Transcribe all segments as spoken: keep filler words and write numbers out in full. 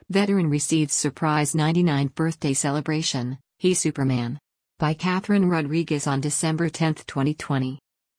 Veteran receives surprise ninety-ninth birthday celebration, He's Superman. By Catherine Rodriguez on December tenth, twenty twenty.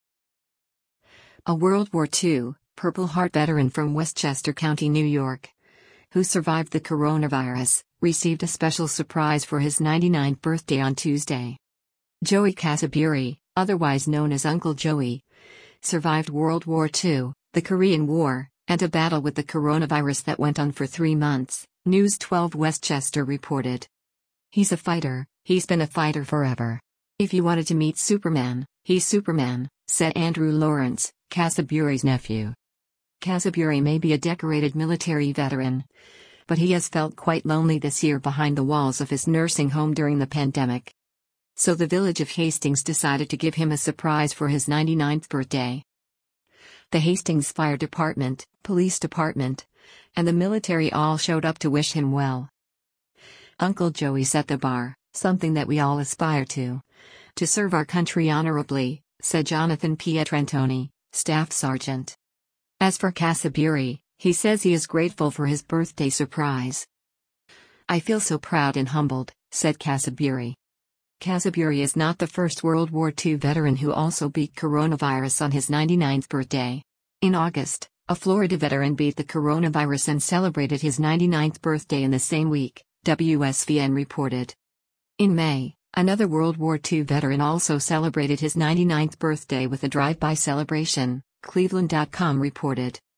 A World War Two, Purple Heart veteran from Westchester County, New York, who survived the coronavirus, received a special surprise for his ninety-ninth birthday on Tuesday. Joey Casaburi, otherwise known as Uncle Joey, survived World War Two, the Korean War, and a battle with the coronavirus that went on for three months, News twelve Westchester reported. He's a fighter, he's been a fighter forever. If you wanted to meet Superman, he's Superman, said Andrew Lawrence, Casaburi's nephew. Casaburi may be a decorated military veteran, but he has felt quite lonely this year behind the walls of his nursing home during the pandemic. So the village of Hastings decided to give him a surprise for his ninety-ninth birthday. The Hastings Fire Department, Police Department, and the military all showed up to wish him well. Uncle Joey set the bar, something that we all aspire to. To serve our country honorably, said Jonathan Pietrantoni, Staff Sergeant. As for Casaburi, he says he is grateful for his birthday surprise. I feel so proud and humbled, said Casaburi. Casaburi is not the first World War Two veteran who also beat coronavirus on his ninety-ninth birthday. In August, a Florida veteran beat the coronavirus and celebrated his ninety-ninth birthday in the same week, W S V N reported. In May, another World War Two veteran also celebrated his ninety-ninth birthday with a drive-by celebration, Cleveland dot com reported.